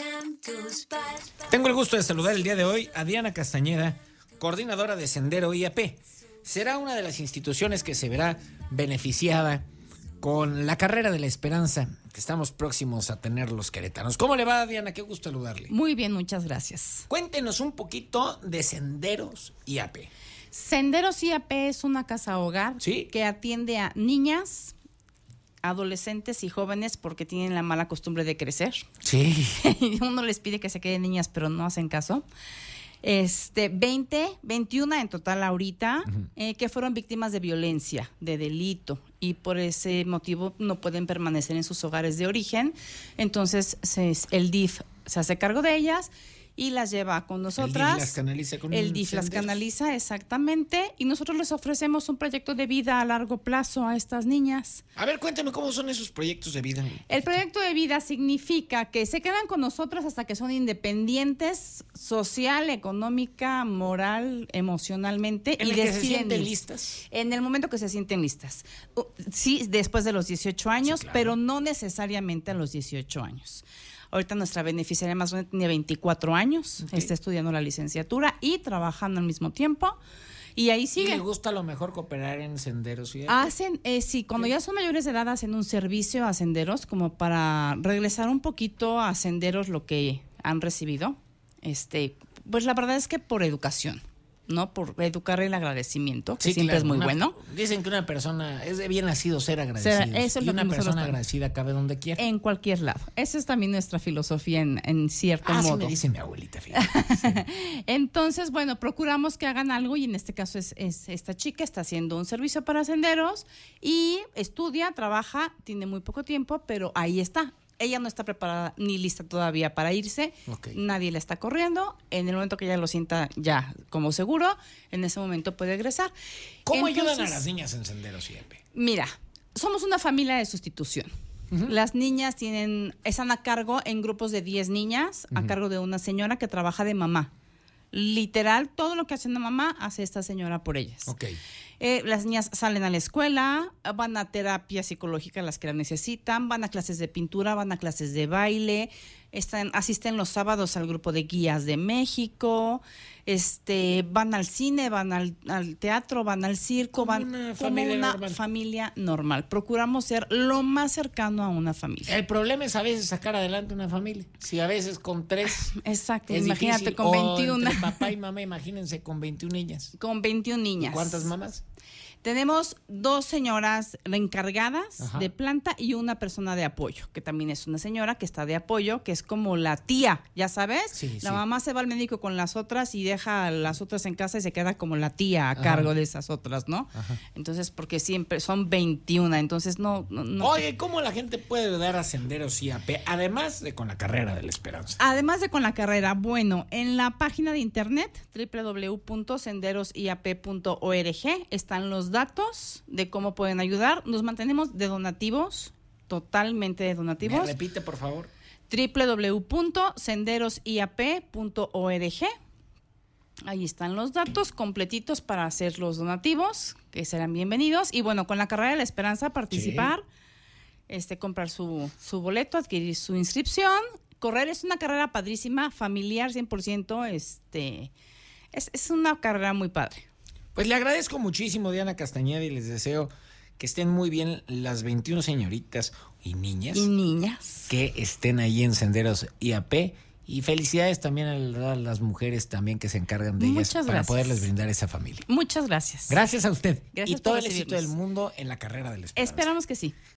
Tengo el gusto de saludar el día de hoy a Diana Castañeda, coordinadora de Sendero IAP. Será una de las instituciones que se verá beneficiada con la carrera de la esperanza que estamos próximos a tener los queretanos. ¿Cómo le va, Diana? Qué gusto saludarle. Muy bien, muchas gracias. Cuéntenos un poquito de Senderos IAP. Senderos IAP es una casa hogar, ¿sí?, que atiende a niñas, adolescentes y jóvenes porque tienen la mala costumbre de crecer. Sí. Uno les pide que se queden niñas, pero no hacen caso. 21 en total ahorita, que fueron víctimas de violencia, de delito, y por ese motivo no pueden permanecer en sus hogares de origen. Entonces el DIF se hace cargo de ellas y las lleva con nosotras. El DIF las canaliza con El DIF las canaliza, exactamente, y nosotros les ofrecemos un proyecto de vida a largo plazo a estas niñas. A ver, cuéntame cómo son esos proyectos de vida. El proyecto de vida significa que se quedan con nosotras hasta que son independientes social, económica, moral, emocionalmente. ¿En y el que deciden se sienten ir. listas? En el momento que se sienten listas. Sí, después de los 18 años, Sí, claro, pero no necesariamente a los 18 años. Ahorita nuestra beneficiaria más grande tiene 24 años, okay, está estudiando la licenciatura y trabajando al mismo tiempo. Y ahí sigue. ¿Y le gusta a lo mejor cooperar en Senderos IAP? Hacen, sí, cuando ya son mayores de edad hacen un servicio a Senderos como para regresar un poquito a Senderos lo que han recibido. Pues la verdad es que por educación, ¿no? Por educar el agradecimiento, que sí, siempre claro, es muy bueno. Dicen que una persona es de bien nacido ser agradecido. Eso es y lo una que persona nosotros agradecida cabe donde quiera. En cualquier lado. Esa es también nuestra filosofía en cierto modo. Sí me dice mi abuelita, fíjate. Sí. Entonces, bueno, procuramos que hagan algo y en este caso es esta chica está haciendo un servicio para Senderos y estudia, trabaja, tiene muy poco tiempo, pero ahí está. Ella no está preparada ni lista todavía para irse. Okay. Nadie la está corriendo. En el momento que ella lo sienta ya como seguro, en ese momento puede egresar. ¿Cómo ayudan a las niñas en Senderos IAP? Mira, somos una familia de sustitución. Las niñas están a cargo en grupos de 10 niñas, a cargo de una señora que trabaja de mamá. Literal, todo lo que hace una mamá hace esta señora por ellas. Okay. Las niñas salen a la escuela, van a terapia psicológica las que la necesitan, van a clases de pintura, van a clases de baile, asisten los sábados al grupo de guías de México, van al cine, van al teatro, van al circo, van como una familia normal. Procuramos ser lo más cercano a una familia. El problema es a veces sacar adelante una familia. Si a veces con 3 exacto, es imagínate difícil, con 21. Entre papá y mamá, imagínense con 21 niñas. Con 21 niñas. ¿Y cuántas mamás? Tenemos 2 señoras encargadas, ajá, de planta y una persona de apoyo, que también es una señora que está de apoyo, que es como la tía, ¿ya sabes? Sí, la sí. mamá se va al médico con las otras y deja a las otras en casa y se queda como la tía a cargo de esas otras, ¿no? Ajá. Entonces, porque siempre son 21, entonces no. Oye, ¿cómo la gente puede ayudar a Senderos IAP, además de con la carrera de la esperanza? Además de con la carrera, bueno, en la página de internet www.senderosiap.org están los datos de cómo pueden ayudar. Nos mantenemos de donativos, totalmente de donativos. ¿Me repite, por favor? www.senderosiap.org. Ahí están los datos completitos para hacer los donativos, que serán bienvenidos. Y bueno, con la carrera de la esperanza participar, comprar su boleto, adquirir su inscripción. Correr es una carrera padrísima, familiar 100%, es una carrera muy padre. Pues le agradezco muchísimo, Diana Castañeda, y les deseo que estén muy bien las 21 señoritas y niñas. Que estén ahí en Senderos IAP. Y felicidades también a las mujeres también que se encargan de ellas para poderles brindar esa familia. Muchas gracias. Gracias a usted. Gracias y todo por el éxito recibirnos. del mundo en la carrera de la esperanza. Esperamos que sí.